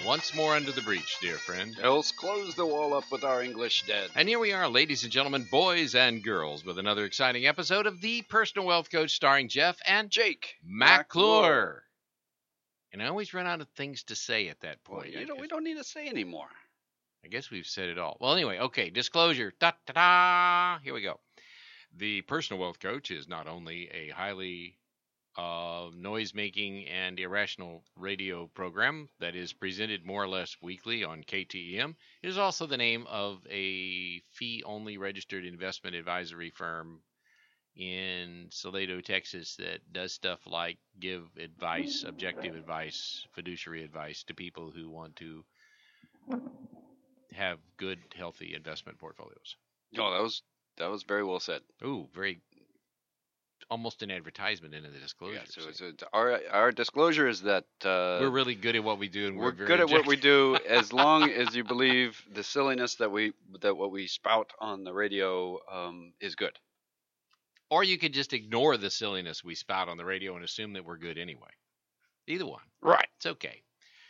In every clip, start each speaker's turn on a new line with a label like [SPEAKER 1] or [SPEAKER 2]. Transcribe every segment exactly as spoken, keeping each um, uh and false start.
[SPEAKER 1] once more under the breach, dear friend.
[SPEAKER 2] Else close the wall up with our English dead.
[SPEAKER 1] And here we are, ladies and gentlemen, boys and girls, with another exciting episode of The Personal Wealth Coach starring Jeff and
[SPEAKER 2] Jake
[SPEAKER 1] McClure. And I always run out of things to say at that point.
[SPEAKER 2] Well, you know, we don't need to say anymore.
[SPEAKER 1] I guess we've said it all. Well, anyway, okay, disclosure. Da-da-da. Here we go. The Personal Wealth Coach is not only a highly uh, noise-making and irrational radio program that is presented more or less weekly on K T E M, it is also the name of a fee-only registered investment advisory firm in Salado, Texas, that does stuff like give advice, objective advice, fiduciary advice to people who want to have good, healthy investment portfolios.
[SPEAKER 2] Oh, that was that was very well said.
[SPEAKER 1] Ooh, very, almost an advertisement into the disclosure.
[SPEAKER 2] Yeah, so it's, it's, our our disclosure is that uh,
[SPEAKER 1] we're really good at what we do, and we're,
[SPEAKER 2] we're
[SPEAKER 1] very
[SPEAKER 2] good at what we
[SPEAKER 1] objective.
[SPEAKER 2] do as long as you believe the silliness that we that what we spout on the radio um, is good.
[SPEAKER 1] Or you could just ignore the silliness we spout on the radio and assume that we're good anyway. Either one.
[SPEAKER 2] Right.
[SPEAKER 1] It's okay.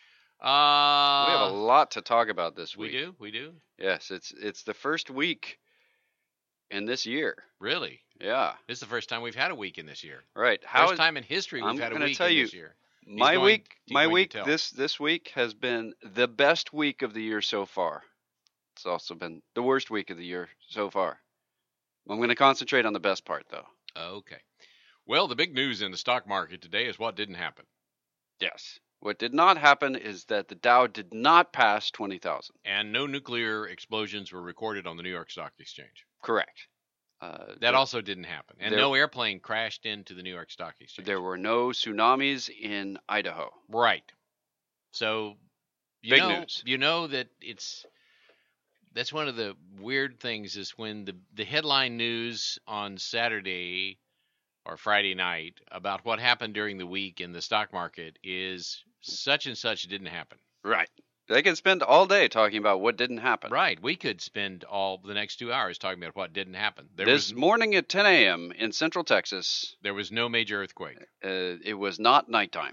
[SPEAKER 1] Uh,
[SPEAKER 2] we have a lot to talk about this week.
[SPEAKER 1] We do? We do?
[SPEAKER 2] Yes, it's it's the first week in this year.
[SPEAKER 1] Really?
[SPEAKER 2] Yeah.
[SPEAKER 1] This is the first time we've had a week in this year.
[SPEAKER 2] Right. How
[SPEAKER 1] first
[SPEAKER 2] is,
[SPEAKER 1] time in history we've
[SPEAKER 2] I'm
[SPEAKER 1] had a
[SPEAKER 2] gonna
[SPEAKER 1] week
[SPEAKER 2] tell
[SPEAKER 1] in
[SPEAKER 2] you,
[SPEAKER 1] this year. He's
[SPEAKER 2] my
[SPEAKER 1] going,
[SPEAKER 2] week,
[SPEAKER 1] he's
[SPEAKER 2] my
[SPEAKER 1] going
[SPEAKER 2] week,
[SPEAKER 1] to tell.
[SPEAKER 2] this this week has been the best week of the year so far. It's also been the worst week of the year so far. I'm going to concentrate on the best part, though.
[SPEAKER 1] Okay. Well, the big news in the stock market today is what didn't happen.
[SPEAKER 2] Yes. What did not happen is that the Dow did not pass twenty thousand.
[SPEAKER 1] And no nuclear explosions were recorded on the New York Stock Exchange.
[SPEAKER 2] Correct. Uh,
[SPEAKER 1] that
[SPEAKER 2] there,
[SPEAKER 1] also didn't happen. And
[SPEAKER 2] there,
[SPEAKER 1] no airplane crashed into the New York Stock Exchange.
[SPEAKER 2] There were no tsunamis in Idaho.
[SPEAKER 1] Right. So, you
[SPEAKER 2] big
[SPEAKER 1] know,
[SPEAKER 2] news.
[SPEAKER 1] You know that it's... That's one of the weird things is when the, the headline news on Saturday or Friday night about what happened during the week in the stock market is such and such didn't happen.
[SPEAKER 2] Right. They can spend all day talking about what didn't happen.
[SPEAKER 1] Right. We could spend all the next two hours talking about what didn't happen. There
[SPEAKER 2] this
[SPEAKER 1] was,
[SPEAKER 2] morning at ten a.m. in Central Texas,
[SPEAKER 1] there was no major earthquake.
[SPEAKER 2] Uh, it was not nighttime.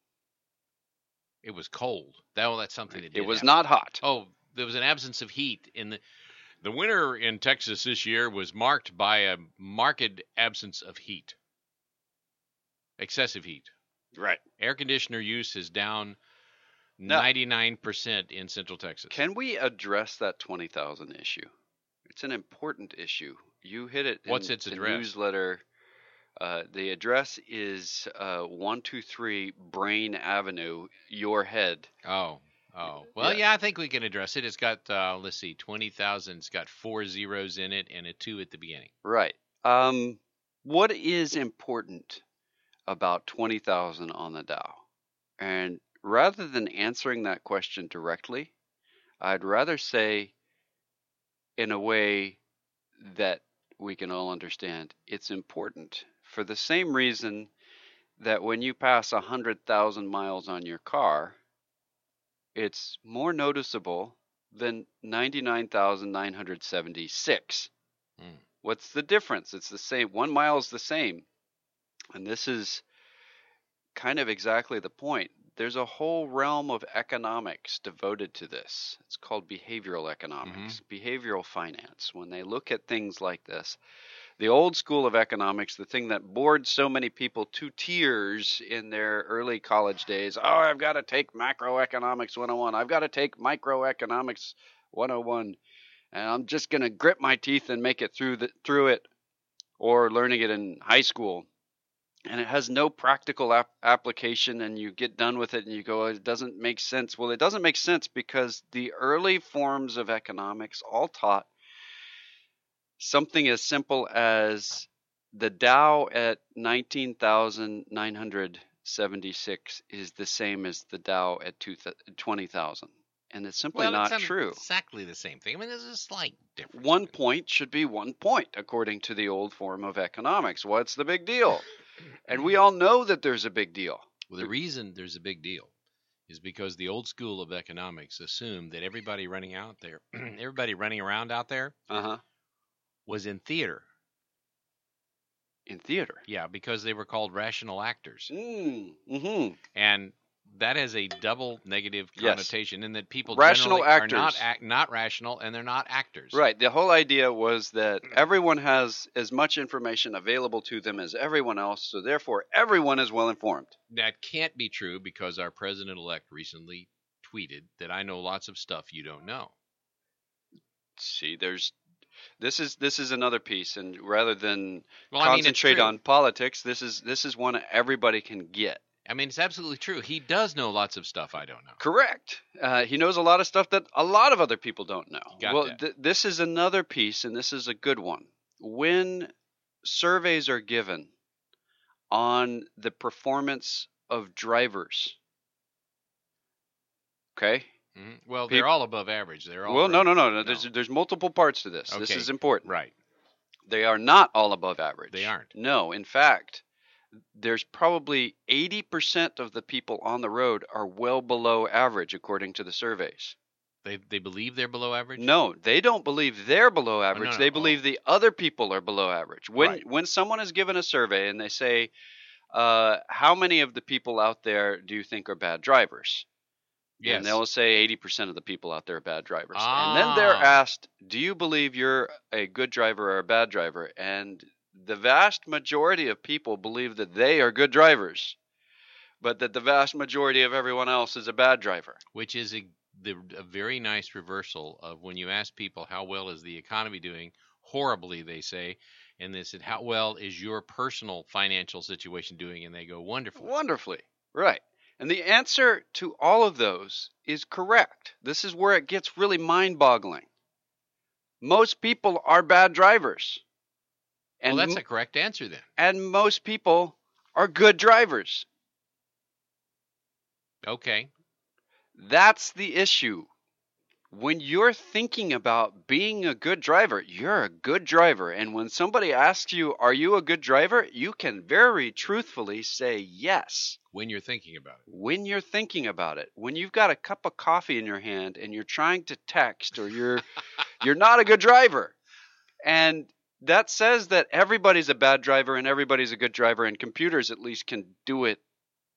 [SPEAKER 1] It was cold. That, well, that's something that did
[SPEAKER 2] It was
[SPEAKER 1] happen.
[SPEAKER 2] not hot.
[SPEAKER 1] Oh, there was an absence of heat in the the winter in Texas this year was marked by a marked absence of heat. Excessive heat.
[SPEAKER 2] Right.
[SPEAKER 1] Air conditioner use is down
[SPEAKER 2] now,
[SPEAKER 1] ninety-nine percent in Central Texas.
[SPEAKER 2] Can we address that twenty thousand issue? It's an important issue. You hit it in
[SPEAKER 1] What's its
[SPEAKER 2] the
[SPEAKER 1] address?
[SPEAKER 2] newsletter. Uh, the address is uh, one two three Brain Avenue, Your Head.
[SPEAKER 1] Oh. Oh, well, yeah. yeah, I think we can address it. It's got, uh, let's see, twenty thousand. It's got four zeros in it and a two at the beginning.
[SPEAKER 2] Right. Um, what is important about twenty thousand on the Dow? And rather than answering that question directly, I'd rather say in a way that we can all understand it's important for the same reason that when you pass one hundred thousand miles on your car, it's more noticeable than ninety-nine thousand nine hundred seventy-six.
[SPEAKER 1] Mm.
[SPEAKER 2] What's the difference? It's the same. One mile is the same. And this is kind of exactly the point. There's a whole realm of economics devoted to this. It's called behavioral economics, mm-hmm. behavioral finance. When they look at things like this, the old school of economics, the thing that bored so many people to tears in their early college days, oh, I've got to take macroeconomics one oh one. I've got to take microeconomics one oh one. And I'm just going to grit my teeth and make it through the, through it, or learning it in high school. And it has no practical ap- application, and you get done with it and you go, oh, it doesn't make sense. Well, it doesn't make sense because the early forms of economics all taught something as simple as the Dow at nineteen thousand nine hundred seventy-six is the same as the Dow at twenty thousand. And it's simply
[SPEAKER 1] well,
[SPEAKER 2] not
[SPEAKER 1] it's
[SPEAKER 2] true.
[SPEAKER 1] Exactly the same thing. I mean, there's a slight difference.
[SPEAKER 2] One point should be one point, according to the old form of economics. What's the big deal? And we all know that there's a big deal.
[SPEAKER 1] Well, the reason there's a big deal is because the old school of economics assumed that everybody running out there, everybody running around out there,
[SPEAKER 2] uh-huh.
[SPEAKER 1] was in theater.
[SPEAKER 2] In theater?
[SPEAKER 1] Yeah, because they were called rational actors.
[SPEAKER 2] Mm, mm-hmm.
[SPEAKER 1] And that has a double negative
[SPEAKER 2] Yes.
[SPEAKER 1] connotation in that people
[SPEAKER 2] Rational
[SPEAKER 1] generally are not
[SPEAKER 2] actors.
[SPEAKER 1] act, not rational, and they're not actors.
[SPEAKER 2] Right. The whole idea was that everyone has as much information available to them as everyone else, so therefore everyone is well informed.
[SPEAKER 1] That can't be true because our president-elect recently tweeted that I know lots of stuff you don't know.
[SPEAKER 2] See, there's this is this is another piece, and rather than
[SPEAKER 1] Well, I mean, it's
[SPEAKER 2] concentrate
[SPEAKER 1] true.
[SPEAKER 2] on politics, this is this is one everybody can get.
[SPEAKER 1] I mean, it's absolutely true. He does know lots of stuff I don't know.
[SPEAKER 2] Correct. Uh, he knows a lot of stuff that a lot of other people don't know.
[SPEAKER 1] Got
[SPEAKER 2] well,
[SPEAKER 1] that.
[SPEAKER 2] Th- this is another piece, and this is a good one. When surveys are given on the performance of drivers, okay?
[SPEAKER 1] Mhm. Well,
[SPEAKER 2] Peop-
[SPEAKER 1] they're all above average. They're all
[SPEAKER 2] Well, no,
[SPEAKER 1] great.
[SPEAKER 2] no, no, no. There's there's multiple parts to this. This
[SPEAKER 1] Okay.
[SPEAKER 2] is important.
[SPEAKER 1] Right.
[SPEAKER 2] They are not all above average.
[SPEAKER 1] They aren't.
[SPEAKER 2] No, in fact, there's probably eighty percent of the people on the road are well below average according to the surveys.
[SPEAKER 1] They they believe they're below average?
[SPEAKER 2] No, they don't believe they're below average.
[SPEAKER 1] no,
[SPEAKER 2] They
[SPEAKER 1] oh.
[SPEAKER 2] believe the other people are below average. When
[SPEAKER 1] Right.
[SPEAKER 2] when someone is given a survey and they say, uh, how many of the people out there do you think are bad drivers?
[SPEAKER 1] Yes.
[SPEAKER 2] And they'll say eighty percent of the people out there are bad drivers. And then they're
[SPEAKER 1] Ah.
[SPEAKER 2] asked, do you believe you're a good driver or a bad driver? And the vast majority of people believe that they are good drivers, but that the vast majority of everyone else is a bad driver.
[SPEAKER 1] Which is a, the, a very nice reversal of when you ask people how well is the economy doing, horribly they say, and they said, how well is your personal financial situation doing? And they go, wonderful.
[SPEAKER 2] Wonderfully. Right. And the answer to all of those is correct. This is where it gets really mind-boggling. Most people are bad drivers. And,
[SPEAKER 1] well, that's
[SPEAKER 2] m-
[SPEAKER 1] a correct answer then.
[SPEAKER 2] and most people are good drivers.
[SPEAKER 1] Okay.
[SPEAKER 2] That's the issue. When you're thinking about being a good driver, you're a good driver. And when somebody asks you, are you a good driver? You can very truthfully say yes.
[SPEAKER 1] When you're thinking about it.
[SPEAKER 2] When you're thinking about it, when you've got a cup of coffee in your hand and you're trying to text, or you're you're not a good driver. And that says that everybody's a bad driver and everybody's a good driver, and computers at least can do it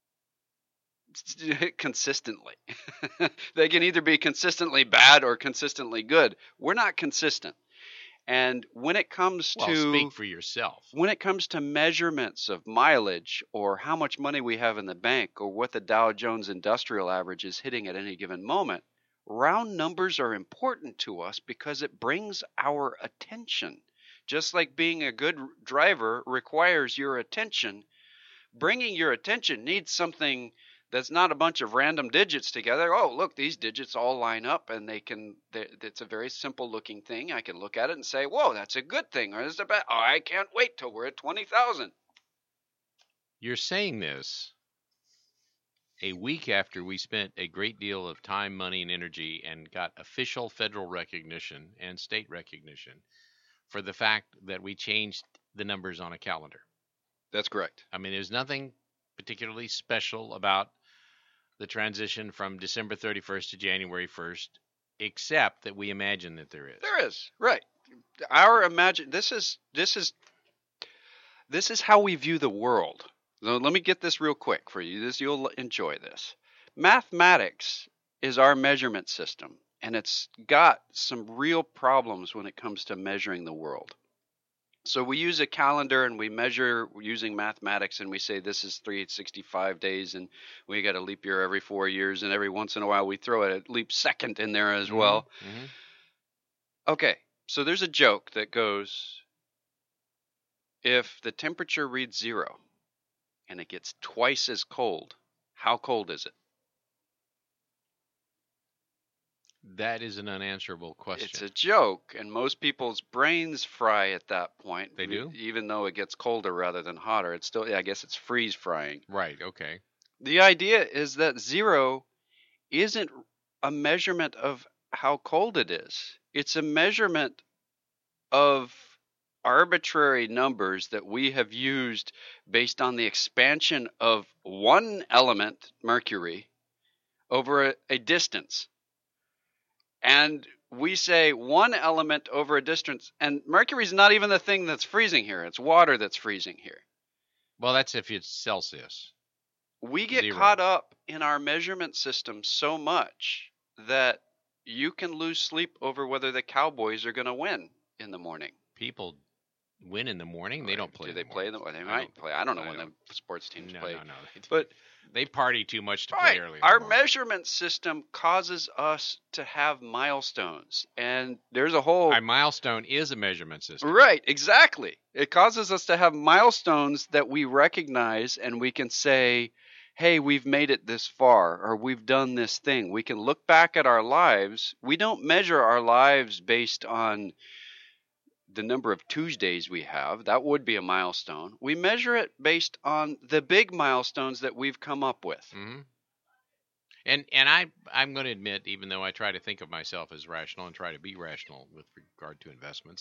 [SPEAKER 2] consistently. They can either be consistently bad or consistently good. We're not consistent. And when it comes
[SPEAKER 1] Well,
[SPEAKER 2] to
[SPEAKER 1] speak for yourself.
[SPEAKER 2] when it comes to measurements of mileage, or how much money we have in the bank, or what the Dow Jones Industrial Average is hitting at any given moment, round numbers are important to us because it brings our attention. Just like being a good driver requires your attention, bringing your attention needs something that's not a bunch of random digits together. Oh, look, these digits all line up, and they can, it's a very simple looking thing. I can look at it and say, whoa, that's a good thing, or is it bad? Oh, I can't wait till we're at twenty thousand.
[SPEAKER 1] You're saying this a week after we spent a great deal of time, money, and energy and got official federal recognition and state recognition for the fact that we changed the numbers on a calendar.
[SPEAKER 2] That's correct.
[SPEAKER 1] I mean, there's nothing particularly special about the transition from December thirty-first to January first, except that we imagine that there is.
[SPEAKER 2] There is, right. Our imagine this is this is this is how we view the world. So let me get this real quick for you. This, you'll enjoy this. Mathematics is our measurement system, and it's got some real problems when it comes to measuring the world. So we use a calendar and we measure using mathematics, and we say this is three hundred sixty-five days, and we got a leap year every four years, and every once in a while we throw a leap second in there as well.
[SPEAKER 1] Mm-hmm.
[SPEAKER 2] Okay, so there's a joke that goes, if the temperature reads zero and it gets twice as cold, how cold is it?
[SPEAKER 1] That is an unanswerable question.
[SPEAKER 2] It's a joke, and most people's brains fry at that point.
[SPEAKER 1] They do?
[SPEAKER 2] Even though it gets colder rather than hotter. It's still, I guess it's freeze frying.
[SPEAKER 1] Right, okay.
[SPEAKER 2] The idea is that zero isn't a measurement of how cold it is. It's a measurement of arbitrary numbers that we have used based on the expansion of one element, Mercury, over a, a distance. And we say one element over a distance, and Mercury's not even the thing that's freezing here. It's water that's freezing here.
[SPEAKER 1] Well, that's if it's Celsius.
[SPEAKER 2] we get
[SPEAKER 1] Zero.
[SPEAKER 2] caught up in our measurement system so much that you can lose sleep over whether the Cowboys are going to win in the morning.
[SPEAKER 1] People win in the morning. They
[SPEAKER 2] Right.
[SPEAKER 1] don't play.
[SPEAKER 2] Do
[SPEAKER 1] in
[SPEAKER 2] they
[SPEAKER 1] the
[SPEAKER 2] play in
[SPEAKER 1] morning.
[SPEAKER 2] the? They
[SPEAKER 1] I
[SPEAKER 2] might
[SPEAKER 1] don't-
[SPEAKER 2] play. I don't know
[SPEAKER 1] I
[SPEAKER 2] when
[SPEAKER 1] don't-
[SPEAKER 2] the sports teams
[SPEAKER 1] No,
[SPEAKER 2] play.
[SPEAKER 1] no, no. They,
[SPEAKER 2] But
[SPEAKER 1] they party too much to
[SPEAKER 2] right,
[SPEAKER 1] play early. in the
[SPEAKER 2] our
[SPEAKER 1] morning.
[SPEAKER 2] measurement system causes us to have milestones, and there's a whole
[SPEAKER 1] A milestone is a measurement system.
[SPEAKER 2] right, exactly. It causes us to have milestones that we recognize, and we can say, hey, we've made it this far, or we've done this thing. We can look back at our lives. We don't measure our lives based on the number of Tuesdays we have. That would be a milestone. We measure it based on the big milestones that we've come up with.
[SPEAKER 1] hmm And and I I'm going to admit, even though I try to think of myself as rational and try to be rational with regard to investments,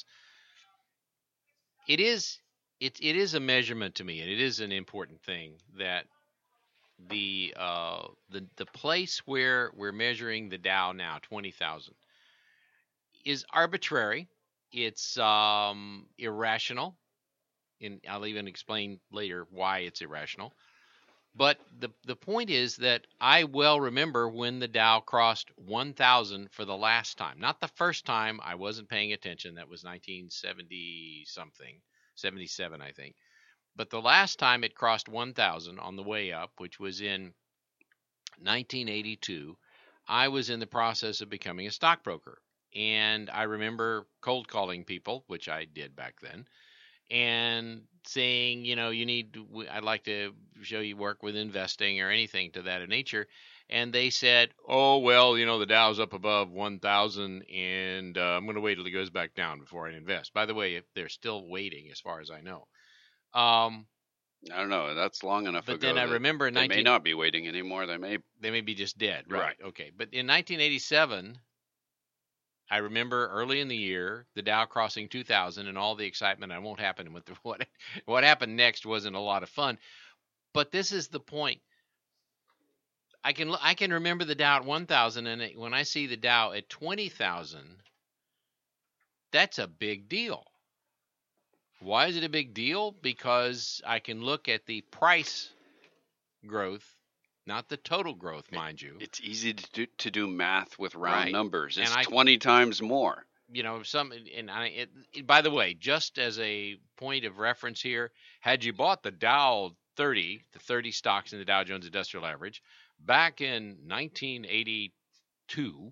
[SPEAKER 1] it is it it is a measurement to me, and it is an important thing that the uh the the place where we're measuring the Dow now, twenty thousand, is arbitrary. It's um irrational, and I'll even explain later why it's irrational. But the the point is that I well remember when the Dow crossed one thousand for the last time. Not the first time. I wasn't paying attention. That was nineteen seventy something, seventy-seven, I think. But the last time it crossed one thousand on the way up, which was in nineteen eighty-two, I was in the process of becoming a stockbroker. And I remember cold calling people, which I did back then, and saying, you know, you need, to, I'd like to show you work with investing or anything to that nature. And they said, oh, well, you know, the Dow's up above one thousand, and uh, I'm going to wait till it goes back down before I invest. By the way, if they're still waiting, as far as I know. Um,
[SPEAKER 2] I don't know. That's long enough
[SPEAKER 1] but
[SPEAKER 2] ago.
[SPEAKER 1] then I
[SPEAKER 2] that
[SPEAKER 1] remember
[SPEAKER 2] they
[SPEAKER 1] nineteen
[SPEAKER 2] may not be waiting anymore. They may.
[SPEAKER 1] they may be just dead. Right.
[SPEAKER 2] Right.
[SPEAKER 1] Okay. But in nineteen eighty-seven, I remember early in the year, the Dow crossing two thousand and all the excitement. I won't happen with the, what what happened next wasn't a lot of fun. But this is the point. I can I can remember the Dow at one thousand, and it, when I see the Dow at twenty thousand, that's a big deal. Why is it a big deal? Because I can look at the price growth, not the total growth, mind you.
[SPEAKER 2] It's easy to do, to do math with round
[SPEAKER 1] Right.
[SPEAKER 2] numbers. It's
[SPEAKER 1] And I-
[SPEAKER 2] twenty times more.
[SPEAKER 1] You know, some, and I, it, it, by the way, just as a point of reference here, had you bought the Dow thirty, the thirty stocks in the Dow Jones Industrial Average, back in nineteen eighty-two,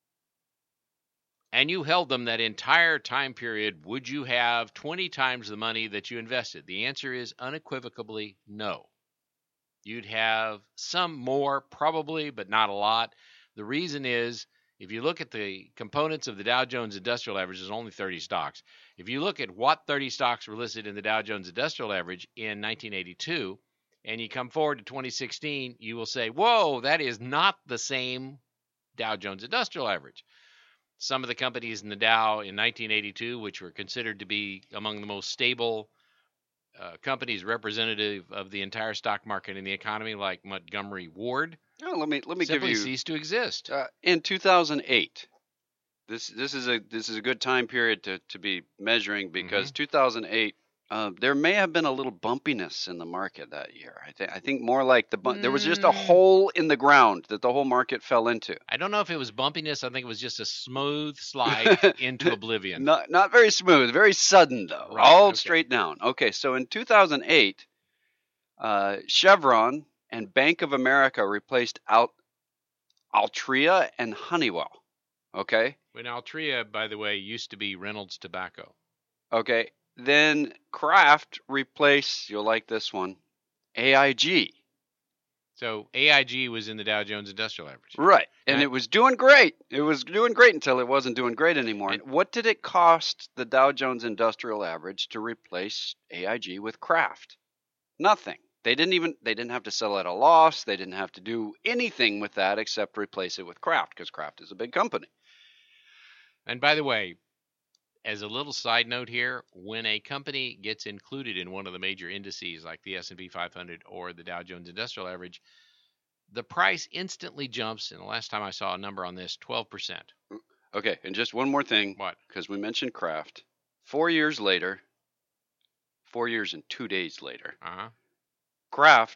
[SPEAKER 1] and you held them that entire time period, would you have twenty times the money that you invested? The answer is unequivocally no. You'd have some more, probably, but not a lot. The reason is, if you look at the components of the Dow Jones Industrial Average, there's only thirty stocks. If you look at what thirty stocks were listed in the Dow Jones Industrial Average in nineteen eighty-two, and you come forward to twenty sixteen, you will say, whoa, that is not the same Dow Jones Industrial Average. Some of the companies in the Dow in nineteen eighty-two, which were considered to be among the most stable uh, companies representative of the entire stock market and the economy, like Montgomery Ward,
[SPEAKER 2] Oh, let me let me give
[SPEAKER 1] simply
[SPEAKER 2] you
[SPEAKER 1] ceased to exist.
[SPEAKER 2] uh, in two thousand eight. This this is a this is a good time period to, to be measuring because
[SPEAKER 1] Mm-hmm.
[SPEAKER 2] two thousand eight. Uh, there may have been a little bumpiness in the market that year. I think I think more like the bump. There was just a
[SPEAKER 1] Mm.
[SPEAKER 2] hole in the ground that the whole market fell into.
[SPEAKER 1] I don't know if it was bumpiness. I think it was just a smooth slide into oblivion.
[SPEAKER 2] Not not very smooth, very sudden though.
[SPEAKER 1] Right,
[SPEAKER 2] All
[SPEAKER 1] okay.
[SPEAKER 2] straight down. Okay, so in two thousand eight, uh, Chevron and Bank of America replaced Alt- Altria and Honeywell. Okay,
[SPEAKER 1] When Altria, by the way, used to be Reynolds Tobacco.
[SPEAKER 2] okay. Then Kraft replaced. You'll like this one, A I G.
[SPEAKER 1] So A I G was in the Dow Jones Industrial Average.
[SPEAKER 2] Right. And
[SPEAKER 1] Right.
[SPEAKER 2] it was doing great. It was doing great until it wasn't doing great anymore.
[SPEAKER 1] And-
[SPEAKER 2] What did it cost the Dow Jones Industrial Average to replace A I G with Kraft? Nothing. They didn't even they didn't have to sell at a loss. They didn't have to do anything with that except replace it with Kraft because Kraft is a big company.
[SPEAKER 1] And by the way, as a little side note here, when a company gets included in one of the major indices like the S and P five hundred or the Dow Jones Industrial Average, the price instantly jumps, and the last time I saw a number on this, twelve percent.
[SPEAKER 2] Okay, and just one more thing
[SPEAKER 1] What?
[SPEAKER 2] because we mentioned Kraft. Four years later, four years and two days later,
[SPEAKER 1] Uh-huh.
[SPEAKER 2] Kraft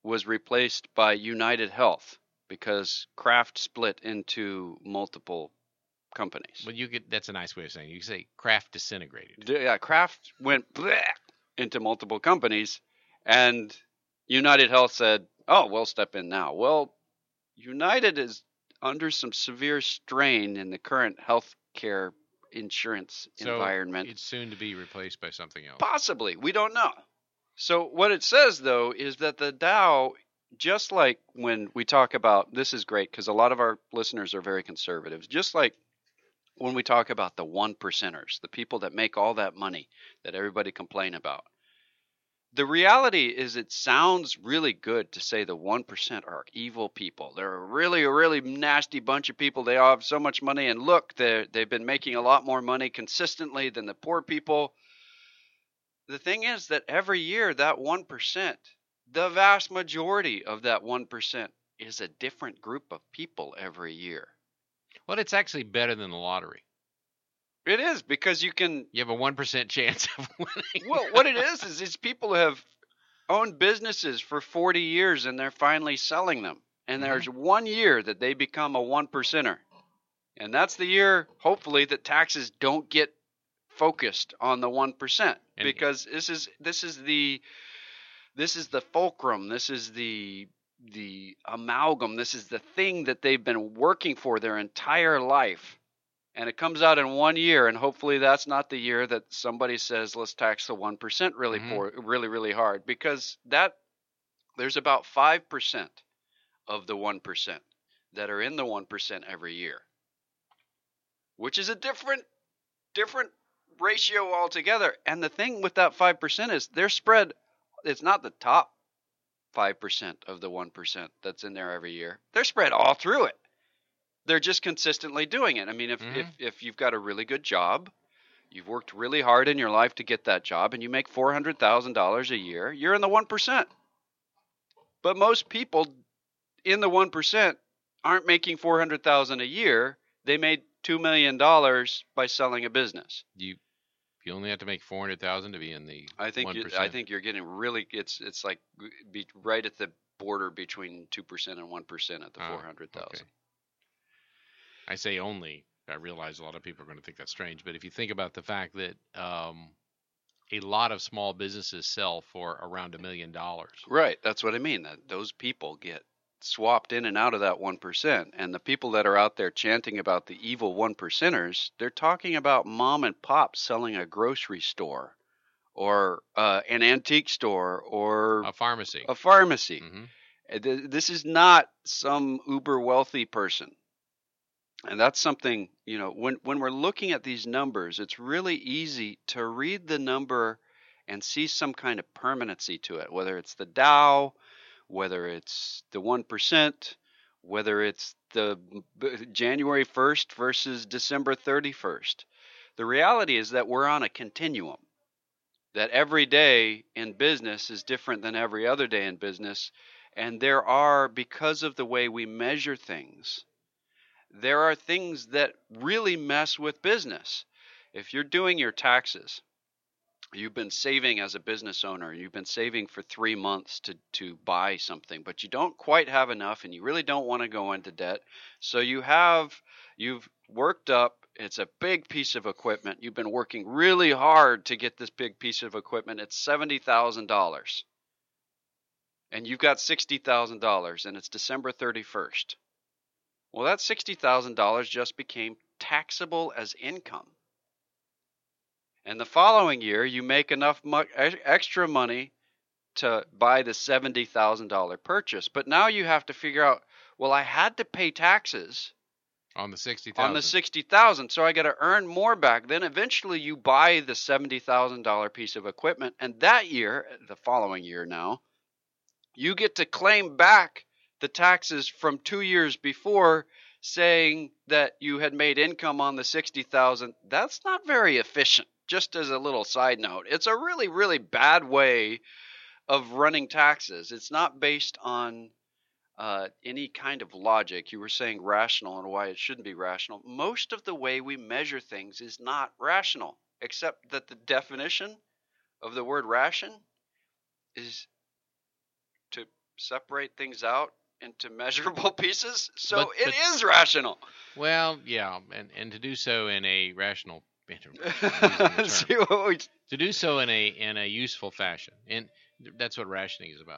[SPEAKER 2] was replaced by United Health because Kraft split into multiple companies.
[SPEAKER 1] Well, you could. That's a nice way of saying it. You could say Kraft disintegrated.
[SPEAKER 2] Yeah, Kraft went bleh into multiple companies, and United Health said, "Oh, we'll step in now." Well, United is under some severe strain in the current healthcare insurance
[SPEAKER 1] So
[SPEAKER 2] environment.
[SPEAKER 1] it's soon to be replaced by something else.
[SPEAKER 2] Possibly, we don't know. So what it says though is that the Dow, just like when we talk about, this is great because a lot of our listeners are very conservative, just like when we talk about the one percenters, the people that make all that money that everybody complain about. The reality is it sounds really good to say the one percent are evil people. They're a really, a really nasty bunch of people. They all have so much money, and look, they've been making a lot more money consistently than the poor people. The thing is that every year, that one percent, the vast majority of that one percent is a different group of people every year.
[SPEAKER 1] Well, it's actually better than the lottery.
[SPEAKER 2] It is, because you can...
[SPEAKER 1] You have a one percent chance of winning.
[SPEAKER 2] Well, what it is, is these people have owned businesses for forty years, and they're finally selling them. And
[SPEAKER 1] Mm-hmm.
[SPEAKER 2] there's one year that they become a one percenter. And that's the year, hopefully, that taxes don't get focused on the one percent.
[SPEAKER 1] And-
[SPEAKER 2] Because this is this is the this is the fulcrum. This is the the amalgam. This is the thing that they've been working for their entire life. And it comes out in one year, and hopefully that's not the year that somebody says, let's tax the one percent really
[SPEAKER 1] Mhm.
[SPEAKER 2] poor, really, really hard. Because that there's about five percent of the one percent that are in the one percent every year, which is a different different ratio altogether. And the thing with that five percent is they're spread. It's not the top five percent of the one percent that's in there every year. They're spread all through it. They're just consistently doing it. I mean, if,
[SPEAKER 1] Mhm.
[SPEAKER 2] if, if you've got a really good job, you've worked really hard in your life to get that job, and you make four hundred thousand dollars a year, you're in the one percent. But most people in the one percent aren't making four hundred thousand dollars a year. They made two million dollars by selling a business.
[SPEAKER 1] You you only have to make four hundred thousand to be in the
[SPEAKER 2] I think
[SPEAKER 1] one
[SPEAKER 2] you,
[SPEAKER 1] percent.
[SPEAKER 2] I think you're getting really, it's it's like be right at the border between two percent and one percent at the
[SPEAKER 1] Ah,
[SPEAKER 2] four hundred thousand.
[SPEAKER 1] okay. I say only. I realize a lot of people are going to think that's strange, but if you think about the fact that um, a lot of small businesses sell for around a million dollars.
[SPEAKER 2] Right, that's what I mean. That those people get swapped in and out of that one percent, and the people that are out there chanting about the evil one percenters, they're talking about mom and pop selling a grocery store, or uh, an antique store, or
[SPEAKER 1] A pharmacy.
[SPEAKER 2] a pharmacy.
[SPEAKER 1] Mhm.
[SPEAKER 2] Uh, th- This is not some uber wealthy person. And that's something, you know, when, when we're looking at these numbers, it's really easy to read the number and see some kind of permanency to it, whether it's the Dow, whether it's the one percent, whether it's the b- January first versus December thirty-first. The reality is that we're on a continuum, that every day in business is different than every other day in business. And there are, because of the way we measure things, there are things that really mess with business. If you're doing your taxes, you've been saving as a business owner, you've been saving for three months to, to buy something, but you don't quite have enough and you really don't want to go into debt. So you have, you've worked up, it's a big piece of equipment. You've been working really hard to get this big piece of equipment. It's seventy thousand dollars. And you've got sixty thousand dollars, and it's December thirty-first. Well, that sixty thousand dollars just became taxable as income. And the following year, you make enough mo- extra money to buy the seventy thousand dollars purchase. But now you have to figure out, well, I had to pay taxes
[SPEAKER 1] On the sixty thousand.
[SPEAKER 2] on the sixty thousand dollars, so I got to earn more back. Then eventually you buy the seventy thousand dollars piece of equipment, and that year, the following year now, you get to claim back the taxes from two years before, saying that you had made income on the sixty thousand dollars. That's not very efficient, just as a little side note. It's a really, really bad way of running taxes. It's not based on uh, any kind of logic. You were saying rational and why it shouldn't be rational. Most of the way we measure things is not rational, except that the definition of the word ration is to separate things out into measurable pieces, so
[SPEAKER 1] But-
[SPEAKER 2] it
[SPEAKER 1] but-
[SPEAKER 2] is rational.
[SPEAKER 1] Well, yeah, and, and to do so in a rational, I'm using the term.
[SPEAKER 2] See what we-
[SPEAKER 1] to do so in a in a useful fashion, and that's what rationing is about.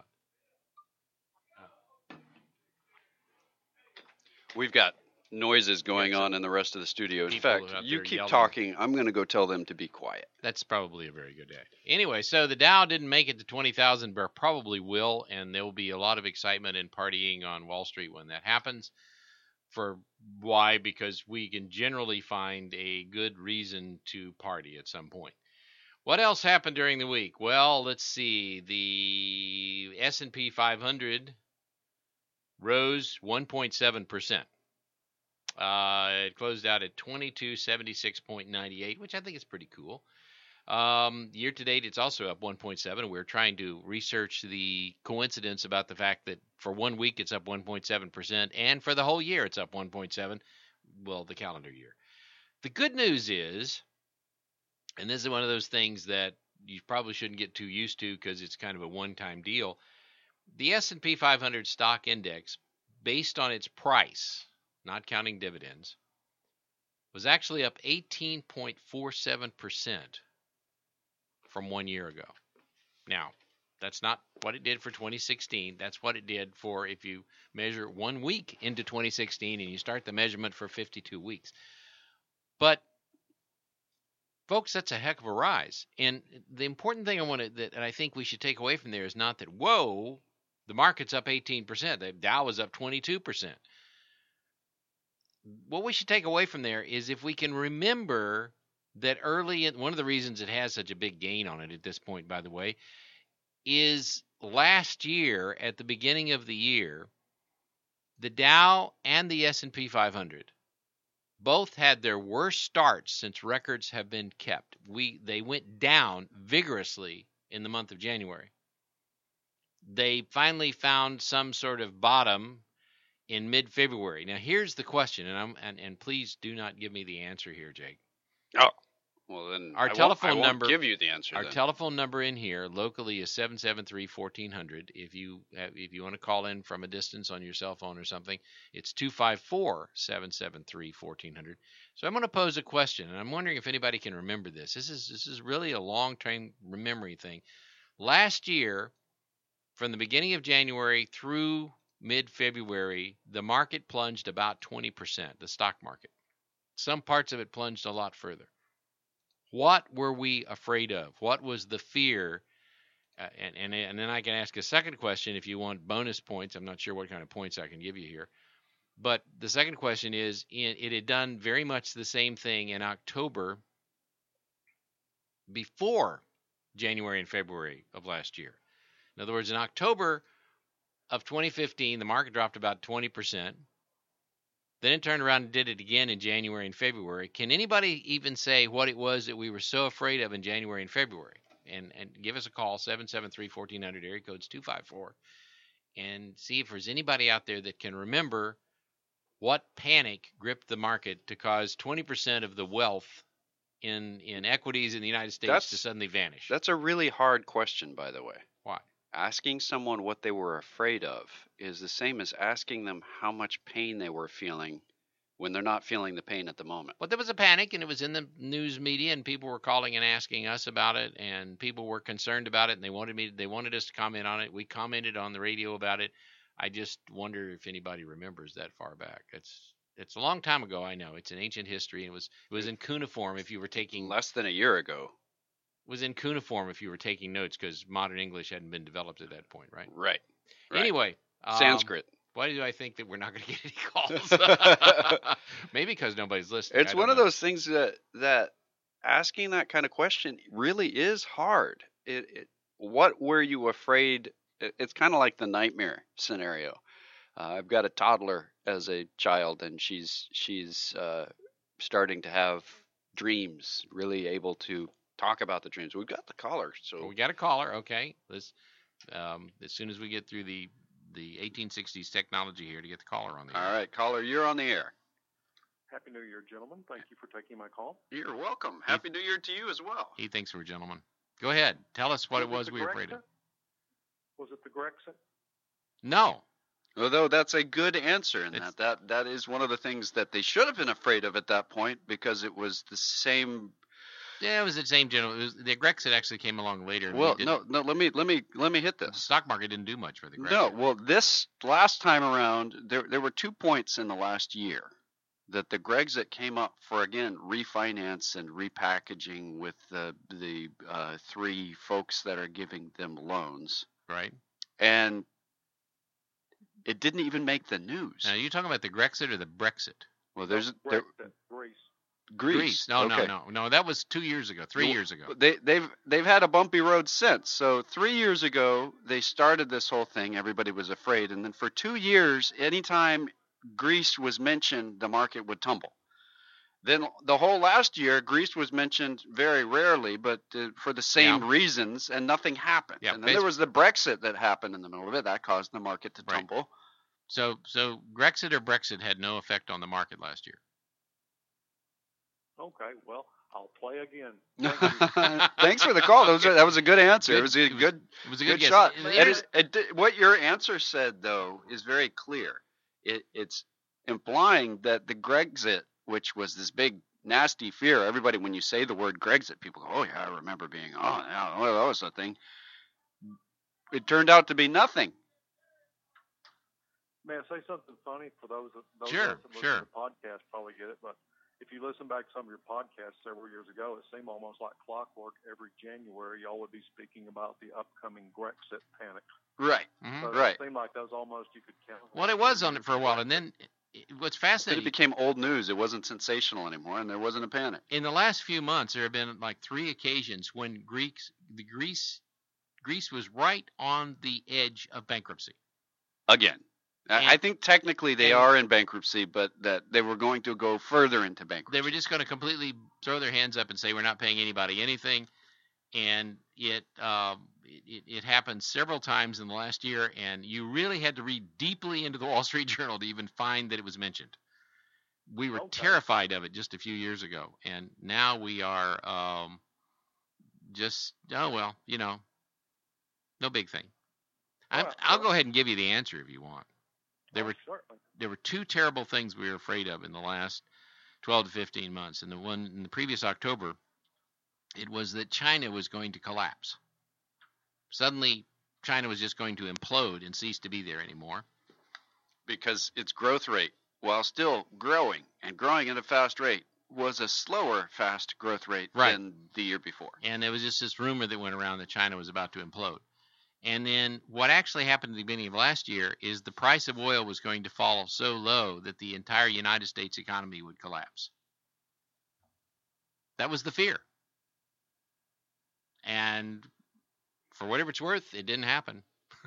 [SPEAKER 2] We've got noises going
[SPEAKER 1] Yeah, so
[SPEAKER 2] on in the rest of the studio. In
[SPEAKER 1] people
[SPEAKER 2] fact,
[SPEAKER 1] out
[SPEAKER 2] you
[SPEAKER 1] there
[SPEAKER 2] keep
[SPEAKER 1] yelling.
[SPEAKER 2] talking. I'm going to go tell them to be quiet.
[SPEAKER 1] That's probably a very good day. Anyway, so the Dow didn't make it to twenty thousand, but probably will, and there will be a lot of excitement and partying on Wall Street when that happens. For why? Because we can generally find a good reason to party at some point. What else happened during the week? Well, let's see. The S and P five hundred rose one point seven percent. Uh, it closed out at twenty-two seventy-six point nine eight, which I think is pretty cool. Um, year to date, it's also up one point seven. We're trying to research the coincidence about the fact that for one week it's up one point seven percent, and for the whole year it's up one point seven. Well, the calendar year. The good news is, and this is one of those things that you probably shouldn't get too used to because it's kind of a one-time deal. The S and P five hundred stock index, based on its price, not counting dividends, was actually up eighteen point four seven percent from one year ago. Now, that's not what it did for twenty sixteen. That's what it did for if you measure one week into twenty sixteen and you start the measurement for fifty-two weeks. But, folks, that's a heck of a rise. And the important thing I want to, that I think we should take away from there is not that, whoa, the market's up eighteen percent. The Dow is up twenty-two percent. What we should take away from there is if we can remember that early, one of the reasons it has such a big gain on it at this point, by the way, is last year at the beginning of the year, the Dow and the S and P five hundred both had their worst starts since records have been kept. We they went down vigorously in the month of January. They finally found some sort of bottom in mid-February. Now, here's the question, and I'm and, and please do not give me the answer here, Jake.
[SPEAKER 2] Oh, well then,
[SPEAKER 1] Our
[SPEAKER 2] I won't-
[SPEAKER 1] telephone
[SPEAKER 2] I won't
[SPEAKER 1] number-
[SPEAKER 2] give you the answer.
[SPEAKER 1] Our
[SPEAKER 2] then.
[SPEAKER 1] telephone number in here locally is seven seven three, one four zero zero. If you have, if you want to call in from a distance on your cell phone or something, it's two five four, seven seven three, one four zero zero. So I'm going to pose a question, and I'm wondering if anybody can remember this. This is this is really a long-term memory thing. Last year, from the beginning of January through mid-February, the market plunged about twenty percent, the stock market. Some parts of it plunged a lot further. What were we afraid of? What was the fear? Uh, and, and, and then I can ask a second question if you want bonus points. I'm not sure what kind of points I can give you here. But the second question is, in, it had done very much the same thing in October before January and February of last year. In other words, in October of twenty fifteen, the market dropped about twenty percent. Then it turned around and did it again in January and February. Can anybody even say what it was that we were so afraid of in January and February? And and give us a call, seven seven three, one four zero zero, area code's two five four, and see if there's anybody out there that can remember what panic gripped the market to cause twenty percent of the wealth in, in equities in the United States
[SPEAKER 2] That's-
[SPEAKER 1] to suddenly vanish.
[SPEAKER 2] That's a really hard question, by the way.
[SPEAKER 1] Why?
[SPEAKER 2] Asking someone what they were afraid of is the same as asking them how much pain they were feeling when they're not feeling the pain at the moment.
[SPEAKER 1] Well, there was a panic, and it was in the news media, and people were calling and asking us about it, and people were concerned about it, and they wanted me, they wanted us to comment on it. We commented on the radio about it. I just wonder if anybody remembers that far back. It's it's a long time ago. I know it's an ancient history, and it was it was in cuneiform if you were taking
[SPEAKER 2] Less than a year ago.
[SPEAKER 1] was in cuneiform if you were taking notes because modern English hadn't been developed at that point, right?
[SPEAKER 2] Right. right.
[SPEAKER 1] Anyway, um,
[SPEAKER 2] Sanskrit.
[SPEAKER 1] Why do I think that we're not going to get any calls? Maybe because nobody's listening.
[SPEAKER 2] It's
[SPEAKER 1] I
[SPEAKER 2] one
[SPEAKER 1] don't
[SPEAKER 2] of
[SPEAKER 1] know.
[SPEAKER 2] those things that that asking that kind of question really is hard. It, it what were you afraid? It, it's kind of like the nightmare scenario. Uh, I've got a toddler as a child, and she's she's uh, starting to have dreams, really able to talk about the dreams. We've got the caller, so
[SPEAKER 1] Well, we got a caller. Okay, let's. Um, as soon as we get through the the eighteen sixties technology here to get the caller on the air.
[SPEAKER 2] all right, caller, you're on the air.
[SPEAKER 3] Happy New Year, gentlemen. Thank you for taking my call.
[SPEAKER 2] You're welcome. Happy New Year to you as well.
[SPEAKER 1] He thinks we're gentlemen. Go ahead. Tell us what it was
[SPEAKER 3] it
[SPEAKER 1] we
[SPEAKER 3] the
[SPEAKER 1] were afraid of.
[SPEAKER 3] Grexit? Was it the Grexit?
[SPEAKER 1] No.
[SPEAKER 2] Although that's a good answer in
[SPEAKER 1] It's-
[SPEAKER 2] that. That that is one of the things that they should have been afraid of at that point, because it was the same.
[SPEAKER 1] Yeah, it was the same general. It was, the Grexit actually came along later. and we
[SPEAKER 2] Well,
[SPEAKER 1] didn't-
[SPEAKER 2] no, no. Let me let me let me hit
[SPEAKER 1] The
[SPEAKER 2] this.
[SPEAKER 1] stock market didn't do much for the Grexit.
[SPEAKER 2] No, well, this last time around, there there were two points in the last year that the Grexit came up for, again, refinance and repackaging with the the uh, three folks that are giving them loans,
[SPEAKER 1] Right.
[SPEAKER 2] and it didn't even make the news.
[SPEAKER 1] Now, are you talking about the Grexit or the Brexit?
[SPEAKER 2] Well, there's there,
[SPEAKER 3] Brexit, Greece.
[SPEAKER 2] Greece.
[SPEAKER 1] No,
[SPEAKER 2] okay.
[SPEAKER 1] no, no, no. That was two years ago, three
[SPEAKER 2] Well,
[SPEAKER 1] years ago.
[SPEAKER 2] They they've they've had a bumpy road since. So three years ago they started this whole thing. Everybody was afraid, and then for two years, anytime Greece was mentioned, the market would tumble. Then the whole last year, Greece was mentioned very rarely, but uh, for the same
[SPEAKER 1] Yeah.
[SPEAKER 2] reasons, and nothing happened.
[SPEAKER 1] Yeah,
[SPEAKER 2] and then there
[SPEAKER 1] basi-
[SPEAKER 2] was the Brexit that happened in the middle of it. That caused the market to
[SPEAKER 1] Right.
[SPEAKER 2] tumble.
[SPEAKER 1] So, so Grexit or Brexit had no effect on the market last year.
[SPEAKER 3] Okay, well, I'll play again. Thank you.
[SPEAKER 2] Thanks for the call. That was a, that was a good answer.
[SPEAKER 1] Good-
[SPEAKER 2] it was a
[SPEAKER 1] it was-
[SPEAKER 2] good
[SPEAKER 1] It was a
[SPEAKER 2] good,
[SPEAKER 1] good, guess.
[SPEAKER 2] shot.
[SPEAKER 1] It-
[SPEAKER 2] It
[SPEAKER 1] it
[SPEAKER 2] is,
[SPEAKER 1] is-
[SPEAKER 2] it, di- what your answer said, though, is very clear. It, it's implying that the Grexit, which was this big nasty fear, everybody, when you say the word Grexit, people go, oh yeah, I remember being, oh yeah, well, that was a thing. It turned out to be nothing.
[SPEAKER 3] May I say something funny for those that those
[SPEAKER 1] Sure,
[SPEAKER 3] of us that listen
[SPEAKER 1] sure.
[SPEAKER 3] to the podcast probably get it, but if you listen back to some of your podcasts several years ago, it seemed almost like clockwork. Every January, y'all would be speaking about the upcoming Brexit panic.
[SPEAKER 2] Right.
[SPEAKER 1] Mhm.
[SPEAKER 3] So
[SPEAKER 2] Right.
[SPEAKER 3] it seemed like that was almost you could count.
[SPEAKER 1] Well, it was on it for a while, and then it, what's
[SPEAKER 2] Then
[SPEAKER 1] fascinating
[SPEAKER 2] it became old news. It wasn't sensational anymore, and there wasn't a panic.
[SPEAKER 1] in the last few months, there have been like three occasions when Greeks, the Greece, Greece was right on the edge of bankruptcy.
[SPEAKER 2] Again. I-
[SPEAKER 1] And-
[SPEAKER 2] I think technically they
[SPEAKER 1] and-
[SPEAKER 2] are in bankruptcy, but that they were going to go further into bankruptcy.
[SPEAKER 1] They were just going to completely throw their hands up and say we're not paying anybody anything, and it, um, it it happened several times in the last year, and you really had to read deeply into the Wall Street Journal to even find that it was mentioned. We were
[SPEAKER 3] Okay.
[SPEAKER 1] terrified of it just a few years ago, and now we are um, just oh well, you know, no big thing. I'm,
[SPEAKER 3] Alright,
[SPEAKER 1] I'll
[SPEAKER 3] well-
[SPEAKER 1] go ahead and give you the answer if you want. There
[SPEAKER 3] Oh,
[SPEAKER 1] were
[SPEAKER 3] certainly.
[SPEAKER 1] there were two terrible things we were afraid of in the last twelve to fifteen months. And the one in the previous October, it was that China was going to collapse. Suddenly, China was just going to implode and cease to be there anymore.
[SPEAKER 2] Because its growth rate, while still growing and growing at a fast rate, was a slower fast growth rate
[SPEAKER 1] Right.
[SPEAKER 2] than the year before.
[SPEAKER 1] And there was just this rumor that went around that China was about to implode. And then what actually happened at the beginning of last year is the price of oil was going to fall so low that the entire United States economy would collapse. That was the fear. And for whatever it's worth, it didn't happen.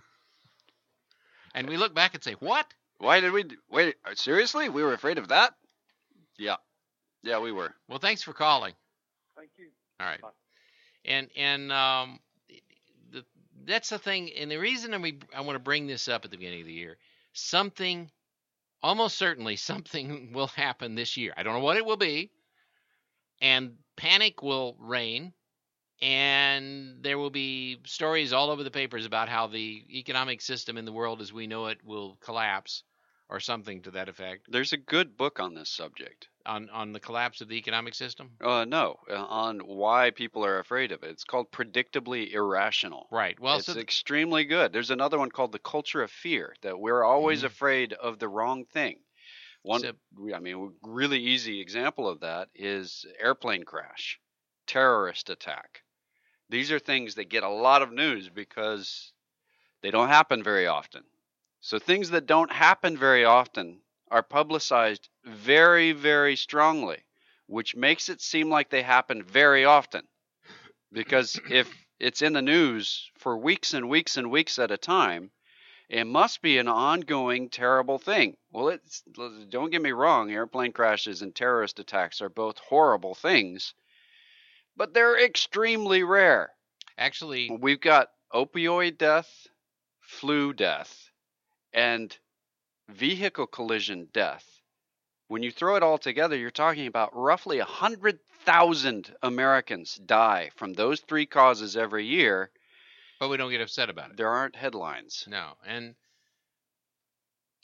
[SPEAKER 1] And we look back and say, what?
[SPEAKER 2] Why did we d- wait? uh, Seriously, we were afraid of that? Yeah, yeah, we were.
[SPEAKER 1] Well, thanks for calling.
[SPEAKER 3] Thank you.
[SPEAKER 1] All right.
[SPEAKER 3] Bye.
[SPEAKER 1] And and um, the, that's the thing. And the reason I, we, I want to bring this up at the beginning of the year, something, almost certainly something will happen this year. I don't know what it will be. And panic will reign. And there will be stories all over the papers about how the economic system in the world as we know it will collapse or something to that effect
[SPEAKER 2] There's a good book on this subject.
[SPEAKER 1] on, on the collapse of the economic system.
[SPEAKER 2] Uh, no, uh, on why people are afraid of it. It's called Predictably Irrational.
[SPEAKER 1] Right. Well,
[SPEAKER 2] it's
[SPEAKER 1] so th-
[SPEAKER 2] extremely good. There's another one called The Culture of Fear, that we're always
[SPEAKER 1] Mhm.
[SPEAKER 2] afraid of the wrong thing. One,
[SPEAKER 1] So-
[SPEAKER 2] we- I mean, a really easy example of that is airplane crash, terrorist attack. These are things that get a lot of news because they don't happen very often. So things that don't happen very often are publicized very, very strongly, which makes it seem like they happen very often. Because if it's in the news for weeks and weeks and weeks at a time, it must be an ongoing terrible thing. Well, it's, don't get me wrong, airplane crashes and terrorist attacks are both horrible things, but they're extremely rare.
[SPEAKER 1] actually,
[SPEAKER 2] We've got opioid death, flu death, and vehicle collision death. When you throw it all together, you're talking about roughly one hundred thousand Americans die from those three causes every year.
[SPEAKER 1] but we don't get upset about it.
[SPEAKER 2] There aren't headlines.
[SPEAKER 1] No, and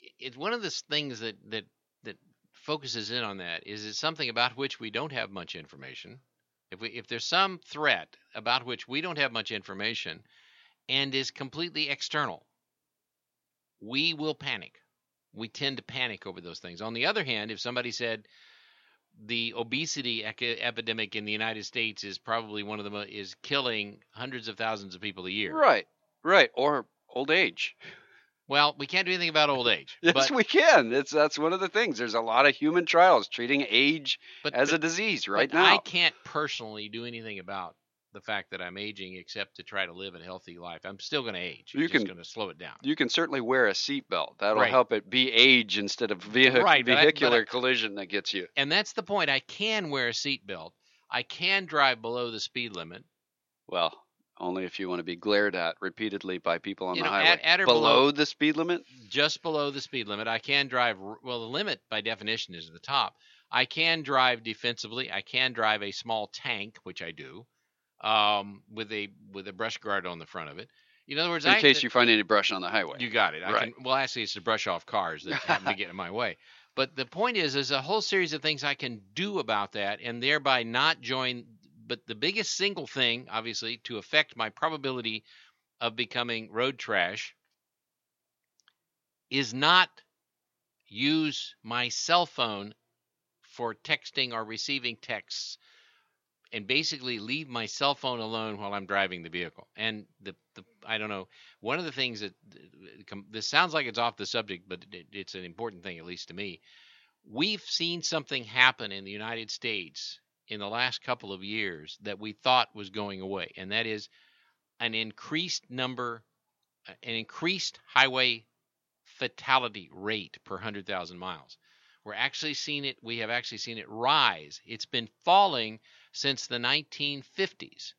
[SPEAKER 1] it's one of the things that that that focuses in on that is it's something about which we don't have much information. If we if there's some threat about which we don't have much information and is completely external, we will panic. We tend to panic over those things. On the other hand, if somebody said the obesity ec- epidemic in the United States is probably one of the mo- is killing hundreds of thousands of people a year.
[SPEAKER 2] Right, right, or old age.
[SPEAKER 1] Well, we can't do anything about old age.
[SPEAKER 2] Yes,
[SPEAKER 1] but,
[SPEAKER 2] we can. It's that's one of the things. There's a lot of human trials treating age
[SPEAKER 1] but,
[SPEAKER 2] as
[SPEAKER 1] but,
[SPEAKER 2] a disease right
[SPEAKER 1] but
[SPEAKER 2] now.
[SPEAKER 1] I can't personally do anything about the fact that I'm aging except to try to live a healthy life. I'm still going to age.
[SPEAKER 2] You
[SPEAKER 1] I'm
[SPEAKER 2] can-
[SPEAKER 1] just going to slow it down.
[SPEAKER 2] You can certainly wear a seatbelt. That'll
[SPEAKER 1] Right.
[SPEAKER 2] help it be age instead of vehi-
[SPEAKER 1] Right, but I-
[SPEAKER 2] vehicular
[SPEAKER 1] but I-
[SPEAKER 2] collision that gets you.
[SPEAKER 1] And that's the point. I can wear a seatbelt. I can drive below the speed limit.
[SPEAKER 2] Well, only if you want to be glared at repeatedly by people on
[SPEAKER 1] You
[SPEAKER 2] the
[SPEAKER 1] know,
[SPEAKER 2] highway.
[SPEAKER 1] at- at or
[SPEAKER 2] below,
[SPEAKER 1] below-
[SPEAKER 2] the speed limit?
[SPEAKER 1] Just below the speed limit. I can drive, r- well, the limit by definition is at the top. I can drive defensively. I can drive a small tank, which I do, um, with a with a brush guard on the front of it. In other words,
[SPEAKER 2] In
[SPEAKER 1] I,
[SPEAKER 2] case you find any brush on the highway.
[SPEAKER 1] you got it. I
[SPEAKER 2] Right.
[SPEAKER 1] can, well, actually, it's to brush off cars that happen to get in my way. But the point is, there's a whole series of things I can do about that and thereby not join. But the biggest single thing, obviously, to affect my probability of becoming road trash is not use my cell phone for texting or receiving texts and basically leave my cell phone alone while I'm driving the vehicle. And the, the I don't know, one of the things that this sounds like it's off the subject, but it, it's an important thing, at least to me. We've seen something happen in the United States in the last couple of years that we thought was going away, and that is an increased number, an increased highway fatality rate per one hundred thousand miles. We're actually seeing it, we have actually seen it rise. It's been falling since the nineteen fifties.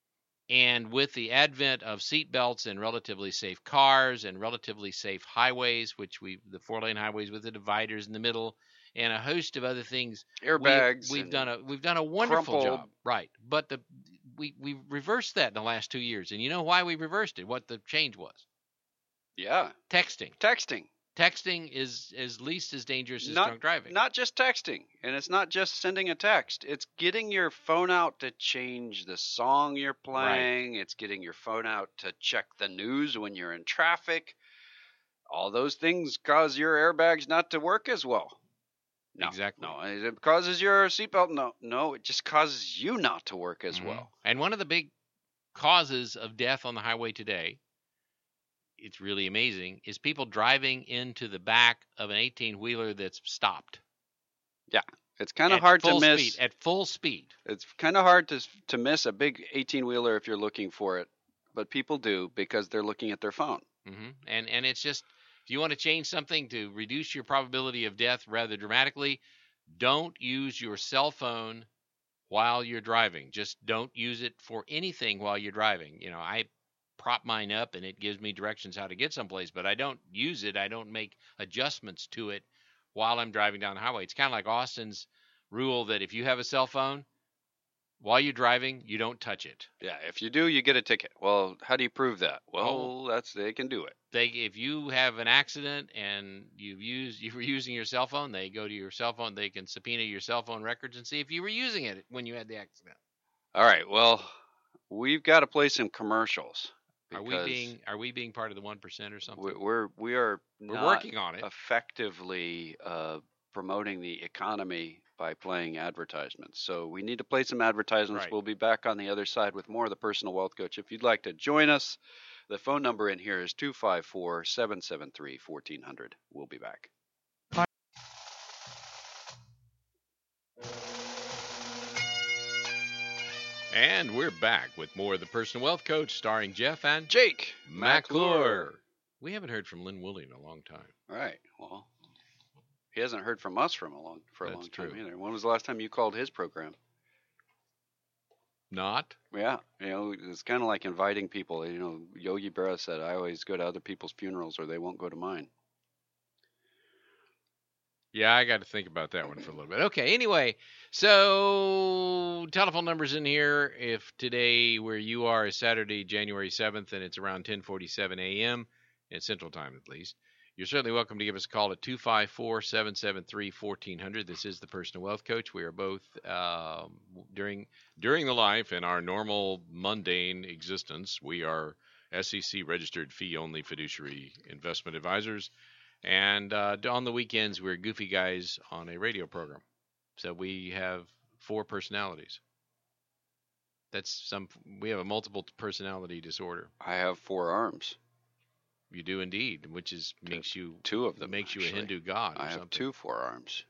[SPEAKER 1] And with the advent of seatbelts and relatively safe cars and relatively safe highways, which we, the four-lane highways with the dividers in the middle, and a host of other things,
[SPEAKER 2] Airbags.
[SPEAKER 1] we, we've
[SPEAKER 2] and-
[SPEAKER 1] done a we've done a wonderful
[SPEAKER 2] crumpled.
[SPEAKER 1] job, right? But the we we reversed that in the last two years, and you know why we reversed it? What the change was?
[SPEAKER 2] Yeah.
[SPEAKER 1] Texting.
[SPEAKER 2] Texting.
[SPEAKER 1] Texting is is least as dangerous as
[SPEAKER 2] Not-
[SPEAKER 1] drunk driving.
[SPEAKER 2] Not just texting. And it's not just sending a text. It's getting your phone out to change the song you're playing. It's getting your phone out to check the news when you're in traffic. All those things cause your airbags not to work as well. No,
[SPEAKER 1] Exactly.
[SPEAKER 2] No, it causes your seatbelt. No, no, it just causes you not to work as
[SPEAKER 1] Mhm.
[SPEAKER 2] well.
[SPEAKER 1] And one of the big causes of death on the highway today, it's really amazing, is people driving into the back of an eighteen-wheeler that's stopped.
[SPEAKER 2] It's kind of
[SPEAKER 1] At
[SPEAKER 2] hard to
[SPEAKER 1] full
[SPEAKER 2] miss.
[SPEAKER 1] Speed, at full speed.
[SPEAKER 2] It's kind of hard to to miss a big eighteen wheeler if you're looking for it, but people do because they're looking at their phone.
[SPEAKER 1] hmm And and it's just, if you want to change something to reduce your probability of death rather dramatically, don't use your cell phone while you're driving. Just don't use it for anything while you're driving. You know, I prop mine up and it gives me directions how to get someplace, but I don't use it. I don't make adjustments to it while I'm driving down the highway. It's kind of like Austin's rule that if you have a cell phone while you're driving, you don't touch it.
[SPEAKER 2] Yeah, if you do, you get a ticket. Well, how do you prove that? Well,
[SPEAKER 1] Oh.
[SPEAKER 2] that's they can do it.
[SPEAKER 1] They, if you have an accident and you've used, you were using your cell phone, they go to your cell phone. They can subpoena your cell phone records and see if you were using it when you had the accident.
[SPEAKER 2] All right. Well, we've got to play some commercials.
[SPEAKER 1] Are we
[SPEAKER 2] because
[SPEAKER 1] being are we being part of the one percent or something?
[SPEAKER 2] we- we're we are
[SPEAKER 1] We're
[SPEAKER 2] not
[SPEAKER 1] working on it.
[SPEAKER 2] effectively uh, promoting the economy by playing advertisements. So we need to play some advertisements.
[SPEAKER 1] Right.
[SPEAKER 2] We'll be back on the other side with more of the Personal Wealth Coach. If you'd like to join us, the phone number in here is two five four, seven seven three, one four zero zero. We'll be back.
[SPEAKER 1] And we're back with more of the Personal Wealth Coach, starring Jeff and
[SPEAKER 2] Jake
[SPEAKER 1] McClure. We haven't heard from Lynn Woolley in a long time.
[SPEAKER 2] All right. Well, he hasn't heard from us from a long for a
[SPEAKER 1] That's
[SPEAKER 2] long time
[SPEAKER 1] true.
[SPEAKER 2] either. When was the last time you called his program?
[SPEAKER 1] Not?
[SPEAKER 2] Yeah, you know, it's kind of like inviting people. You know, Yogi Berra said, "I always go to other people's funerals, or they won't go to mine."
[SPEAKER 1] Yeah, I got to think about that one for a little bit. Okay, anyway, so telephone numbers in here. If today where you are is Saturday, January seventh, and it's around ten forty-seven a.m. at Central Time at least, You're certainly welcome to give us a call at two five four, seven seven three, one four zero zero. This is the Personal Wealth Coach. We are both um, during during the life in our normal mundane existence. We are S E C registered fee-only fiduciary investment advisors, and uh, on the weekends we're goofy guys on a radio program. So we have four personalities. That's some. We have a multiple personality disorder.
[SPEAKER 2] I have four arms.
[SPEAKER 1] You do indeed, which is makes you
[SPEAKER 2] two of them.
[SPEAKER 1] Makes
[SPEAKER 2] actually.
[SPEAKER 1] you a Hindu god. Or
[SPEAKER 2] I have
[SPEAKER 1] something.
[SPEAKER 2] two forearms.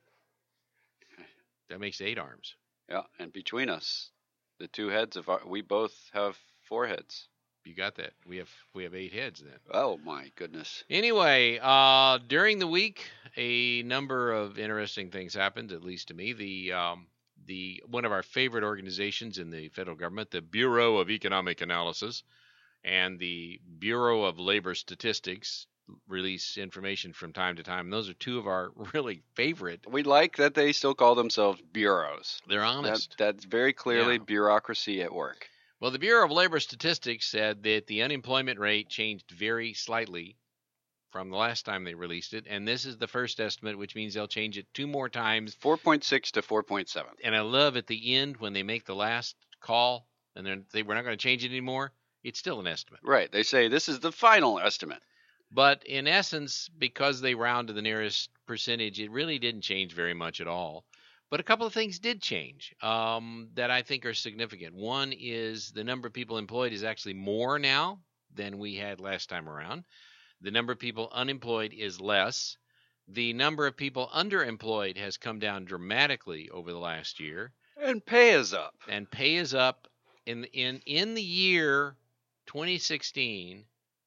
[SPEAKER 1] That makes eight arms.
[SPEAKER 2] Yeah, and between us, the two heads of our, we both have four heads.
[SPEAKER 1] You got that? We have we have eight heads then.
[SPEAKER 2] Oh my goodness.
[SPEAKER 1] Anyway, uh, during the week, a number of interesting things happened. At least to me, the um, the one of our favorite organizations in the federal government, the Bureau of Economic Analysis, and the Bureau of Labor Statistics release information from time to time. And those are two of our really favorite.
[SPEAKER 2] We like that they still call themselves bureaus.
[SPEAKER 1] They're honest.
[SPEAKER 2] That, that's very clearly
[SPEAKER 1] Yeah.
[SPEAKER 2] bureaucracy at work.
[SPEAKER 1] Well, the Bureau of Labor Statistics said that the unemployment rate changed very slightly from the last time they released it. And this is the first estimate, which means they'll change it two more times.
[SPEAKER 2] four point six to four point seven.
[SPEAKER 1] And I love at the end when they make the last call and then they were not going to change it anymore. It's still an estimate.
[SPEAKER 2] Right. They say this is the final estimate.
[SPEAKER 1] But in essence, because they round to the nearest percentage, it really didn't change very much at all. But a couple of things did change um, that I think are significant. One is the number of people employed is actually more now than we had last time around. The number of people unemployed is less. The number of people underemployed has come down dramatically over the last year.
[SPEAKER 2] And pay is up.
[SPEAKER 1] And pay is up. In in in the year twenty sixteen,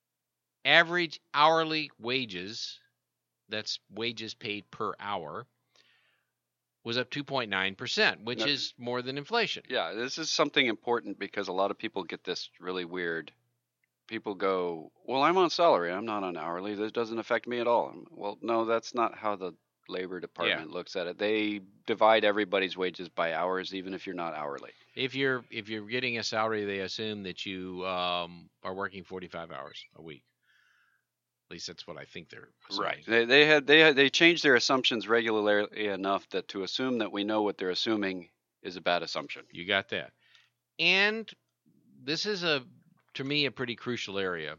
[SPEAKER 1] average hourly wages, that's wages paid per hour, was up two point nine percent, which
[SPEAKER 2] No.
[SPEAKER 1] is more than inflation.
[SPEAKER 2] Yeah, this is something important because a lot of people get this really weird. People go, well, I'm on salary. I'm not on hourly. This doesn't affect me at all. Well, no, that's not how the Labor Department looks at it. They divide everybody's wages by hours, even if you're not hourly.
[SPEAKER 1] If you're if you're getting a salary, they assume that you um, are working forty-five hours a week. At least that's what I think they're assuming.
[SPEAKER 2] Right. They they had they had, they change their assumptions regularly enough that to assume that we know what they're assuming is a bad assumption.
[SPEAKER 1] You got that. And this is a to me a pretty crucial area.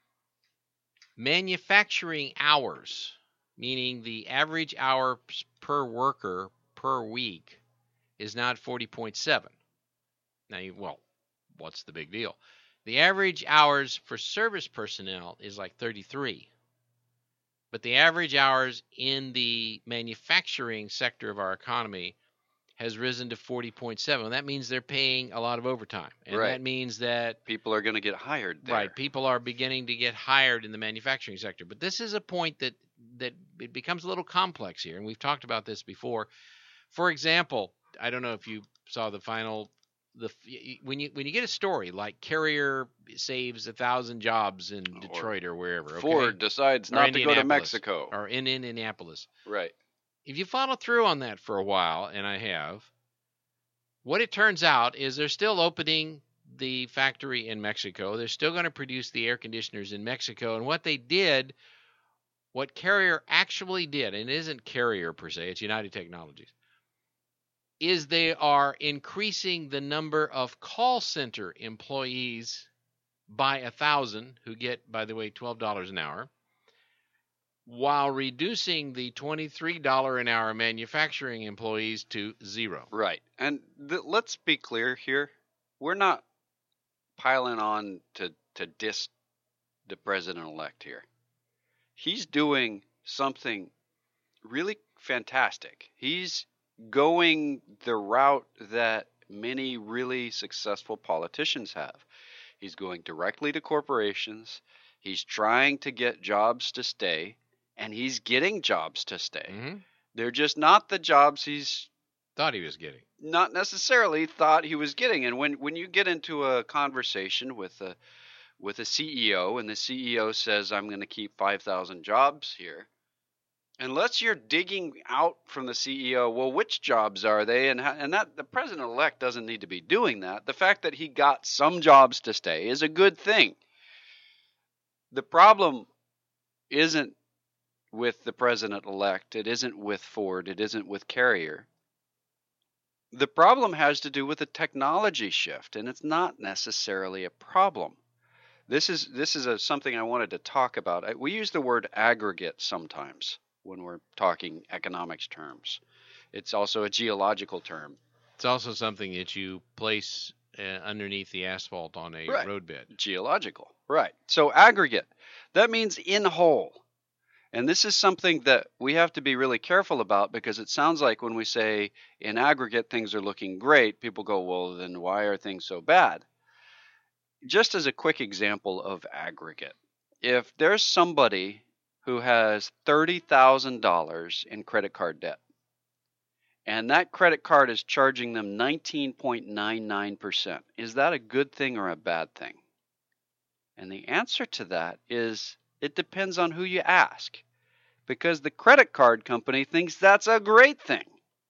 [SPEAKER 1] Manufacturing hours, meaning the average hours per worker per week, is not forty point seven. Now, you, well, what's the big deal? The average hours for service personnel is like thirty-three. But the average hours in the manufacturing sector of our economy has risen to forty point seven. That means they're paying a lot of overtime. And
[SPEAKER 2] Right.
[SPEAKER 1] that means that
[SPEAKER 2] People are going to get hired there.
[SPEAKER 1] Right, people are beginning to get hired in the manufacturing sector. But this is a point that that it becomes a little complex here, and we've talked about this before. For example, I don't know if you saw the final the when you when you get a story like Carrier saves a thousand jobs in Detroit or, or wherever, okay?
[SPEAKER 2] Ford decides
[SPEAKER 1] Or
[SPEAKER 2] not to go to
[SPEAKER 1] Indianapolis,
[SPEAKER 2] Mexico.
[SPEAKER 1] or in Indianapolis.
[SPEAKER 2] Right.
[SPEAKER 1] If you follow through on that for a while, and I have, what it turns out is they're still opening the factory in Mexico. They're still going to produce the air conditioners in Mexico. And what they did, what Carrier actually did, and it isn't Carrier per se, it's United Technologies, is they are increasing the number of call center employees by a thousand, who get, by the way, twelve dollars an hour, while reducing the twenty-three dollars an hour manufacturing employees to zero.
[SPEAKER 2] Right. And th- let's be clear here. We're not piling on to, to diss the president-elect here. He's doing something really fantastic. He's going the route that many really successful politicians have. He's going directly to corporations. He's trying to get jobs to stay. And he's getting jobs to stay.
[SPEAKER 1] Mm-hmm.
[SPEAKER 2] They're just not the jobs he's
[SPEAKER 1] Thought he was getting.
[SPEAKER 2] not necessarily thought he was getting. And when, when you get into a conversation with a with a C E O and the C E O says, I'm going to keep five thousand jobs here, unless you're digging out from the C E O, well, which jobs are they? And how, and that the president-elect doesn't need to be doing that. The fact that he got some jobs to stay is a good thing. The problem isn't with the president-elect. It isn't with Ford. It isn't with Carrier. The problem has to do with a technology shift, and it's not necessarily a problem. This is this is a, something I wanted to talk about. I, we use the word aggregate sometimes when we're talking economics terms. It's also a geological term.
[SPEAKER 1] It's also something that you place uh, underneath the asphalt on a
[SPEAKER 2] Right.
[SPEAKER 1] roadbed.
[SPEAKER 2] Geological, right. So aggregate, that means in whole. And this is something that we have to be really careful about, because it sounds like when we say in aggregate things are looking great, people go, well, then why are things so bad? Just as a quick example of aggregate, if there's somebody who has thirty thousand dollars in credit card debt, and that credit card is charging them nineteen point nine nine percent, is that a good thing or a bad thing? And the answer to that is it depends on who you ask, because the credit card company thinks that's a great thing.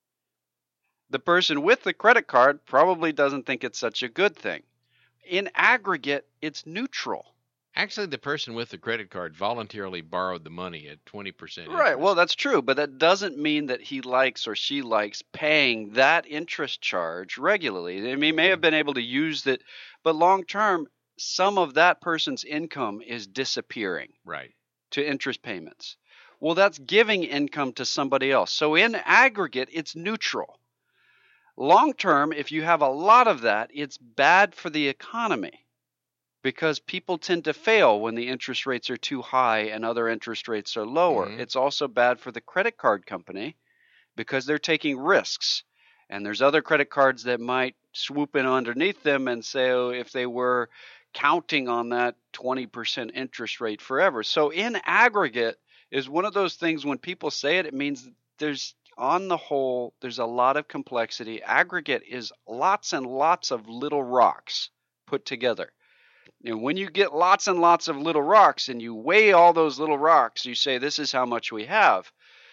[SPEAKER 2] The person with the credit card probably doesn't think it's such a good thing. In aggregate, it's neutral.
[SPEAKER 1] Actually, the person with the credit card voluntarily borrowed the money at twenty percent interest.
[SPEAKER 2] Right, well, that's true, but that doesn't mean that he likes or she likes paying that interest charge regularly. I mean, he may have been able to use it, but long term, some of that person's income is disappearing
[SPEAKER 1] Right.
[SPEAKER 2] to interest payments. Well, that's giving income to somebody else. So in aggregate, it's neutral. Long term, if you have a lot of that, it's bad for the economy, because people tend to fail when the interest rates are too high and other interest rates are lower.
[SPEAKER 1] Mhm.
[SPEAKER 2] It's also bad for the credit card company because they're taking risks. And there's other credit cards that might swoop in underneath them and say, oh, if they were counting on that twenty percent interest rate forever. So in aggregate is one of those things when people say it, it means there's, on the whole, there's a lot of complexity. Aggregate is lots and lots of little rocks put together. And when you get lots and lots of little rocks and you weigh all those little rocks, you say, this is how much we have.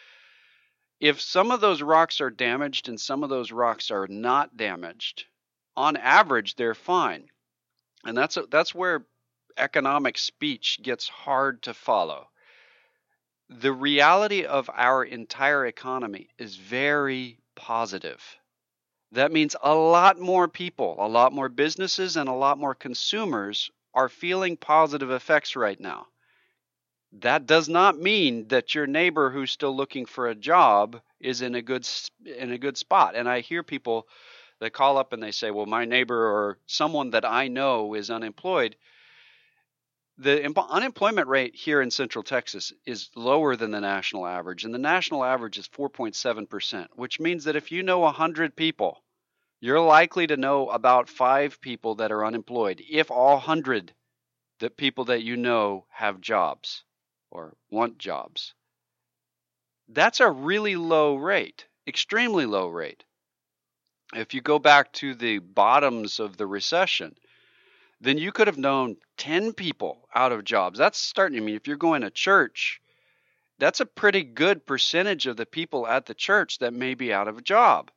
[SPEAKER 2] If some of those rocks are damaged and some of those rocks are not damaged, on average, they're fine. And that's a, that's where economic speech gets hard to follow. The reality of our entire economy is very positive. That means a lot more people, a lot more businesses, and a lot more consumers are feeling positive effects right now. That does not mean that your neighbor who's still looking for a job is in a good in a good spot. And I hear people that call up and they say, well, my neighbor or someone that I know is unemployed. The unemployment rate here in Central Texas is lower than the national average, and the national average is four point seven percent, which means that if you know one hundred people, you're likely to know about five people that are unemployed, if all one hundred the people that you know have jobs or want jobs. That's a really low rate, extremely low rate. If you go back to the bottoms of the recession, then you could have known ten people out of jobs. That's starting, I mean, if you're going to church, that's a pretty good percentage of the people at the church that may be out of a job.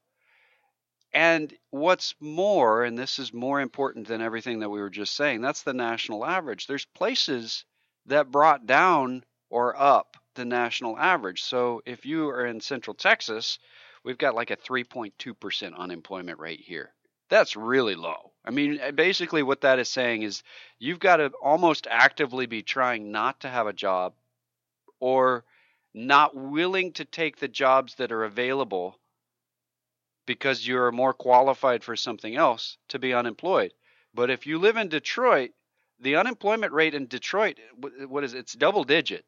[SPEAKER 2] And what's more, and this is more important than everything that we were just saying, that's the national average. There's places that brought down or up the national average. So if you are in Central Texas, we've got like a three point two percent unemployment rate here. That's really low. I mean, basically what that is saying is you've got to almost actively be trying not to have a job or not willing to take the jobs that are available because you're more qualified for something else to be unemployed. But if you live in Detroit, the unemployment rate in Detroit, what is it? It's double digit.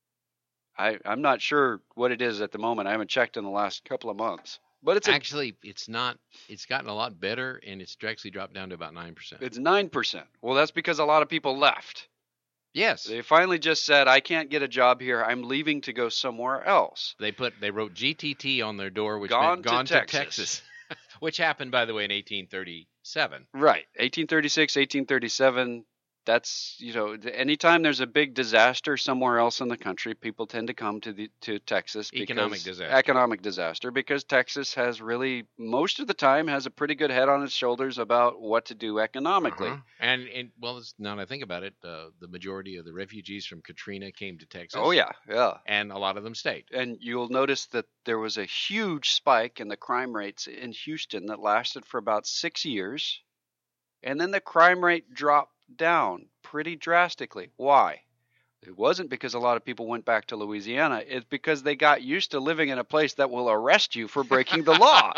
[SPEAKER 2] I, I'm not sure what it is at the moment. I haven't checked in the last couple of months. But it's a,
[SPEAKER 1] actually it's not. It's gotten a lot better, and it's actually dropped down to about nine percent.
[SPEAKER 2] It's nine percent. Well, that's because a lot of people left.
[SPEAKER 1] Yes,
[SPEAKER 2] They finally just said, "I can't get a job here. I'm leaving to go somewhere else."
[SPEAKER 1] they put they wrote G T T on their door, which
[SPEAKER 2] Gone
[SPEAKER 1] meant
[SPEAKER 2] to
[SPEAKER 1] gone to
[SPEAKER 2] Texas.
[SPEAKER 1] Texas, which happened, by the way, in eighteen thirty-seven.
[SPEAKER 2] Right. eighteen thirty-six, eighteen thirty-seven. that's, you know, th- anytime there's a big disaster somewhere else in the country, people tend to come to the to Texas because
[SPEAKER 1] Economic disaster.
[SPEAKER 2] economic disaster because Texas has really most of the time has a pretty good head on its shoulders about what to do economically.
[SPEAKER 1] Uh-huh. And, and well, it's, now that I think about it, uh, the majority of the refugees from Katrina came to Texas.
[SPEAKER 2] Oh yeah, yeah.
[SPEAKER 1] And a lot of them stayed.
[SPEAKER 2] And you'll notice that there was a huge spike in the crime rates in Houston that lasted for about six years. And then the crime rate dropped down pretty drastically. Why? It wasn't because a lot of people went back to Louisiana. It's because they got used to living in a place that will arrest you for breaking the law.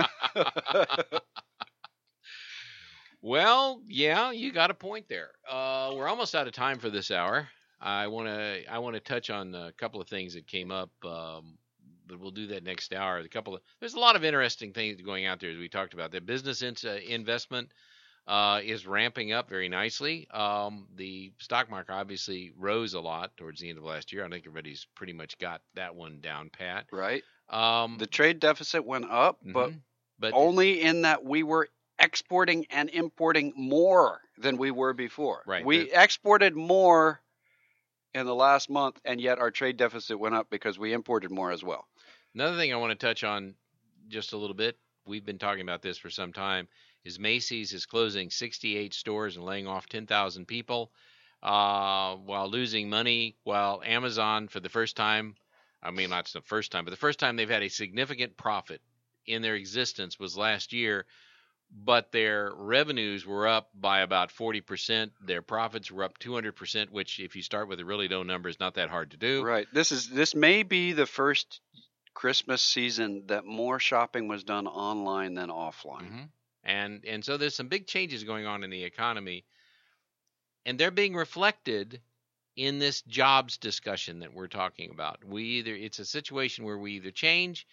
[SPEAKER 1] Well, yeah, you got a point there. Uh, we're almost out of time for this hour. I want to I want to touch on a couple of things that came up, um, but we'll do that next hour. A couple of there's a lot of interesting things going out there as we talked about. The business in, uh, investment uh, is ramping up very nicely. Um, the stock market obviously rose a lot towards the end of last year. I think everybody's pretty much got that one down pat.
[SPEAKER 2] Right.
[SPEAKER 1] Um,
[SPEAKER 2] The trade deficit went up, but
[SPEAKER 1] mhm, but
[SPEAKER 2] only in that we were exporting and importing more than we were before.
[SPEAKER 1] Right.
[SPEAKER 2] We
[SPEAKER 1] The-
[SPEAKER 2] exported more in the last month, and yet our trade deficit went up because we imported more as well.
[SPEAKER 1] Another thing I want to touch on just a little bit, we've been talking about this for some time, is Macy's is closing sixty-eight stores and laying off ten thousand people uh, while losing money, while Amazon, for the first time, I mean, not the first time, but the first time they've had a significant profit in their existence was last year, but their revenues were up by about forty percent. Their profits were up two hundred percent, which if you start with a really low number is not that hard to do.
[SPEAKER 2] Right. This is this may be the first Christmas season that more shopping was done online than offline.
[SPEAKER 1] Mm-hmm. And and so there's some big changes going on in the economy, and they're being reflected in this jobs discussion that we're talking about. We either it's a situation where we either change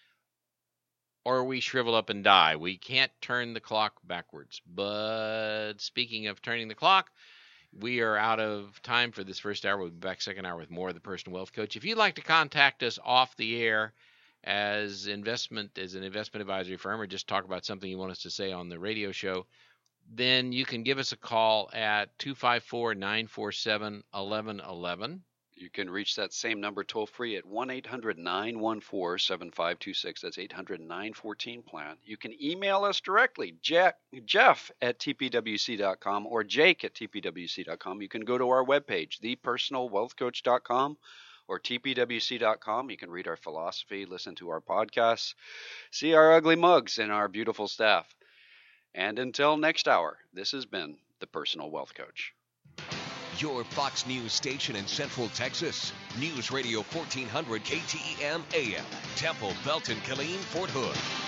[SPEAKER 1] or we shrivel up and die. We can't turn the clock backwards. But speaking of turning the clock, we are out of time for this first hour. We'll be back second hour with more of the Personal Wealth Coach. If you'd like to contact us off the air as investment as an investment advisory firm, or just talk about something you want us to say on the radio show, then you can give us a call at two five four, nine four seven, one one one one.
[SPEAKER 2] You can reach that same number toll free at one eight hundred, nine one four, seven five two six. That's eight hundred, nine one four, plan. You can email us directly, Jeff, Jeff at T P W C dot com or Jake at T P W C dot com. You can go to our webpage, the personal wealth coach dot com or T P W C dot com. You can read our philosophy, listen to our podcasts, see our ugly mugs and our beautiful staff. And until next hour, this has been the Personal Wealth Coach.
[SPEAKER 4] Your Fox News station in Central Texas. News Radio fourteen hundred K T E M A M. Temple, Belton, Killeen, Fort Hood.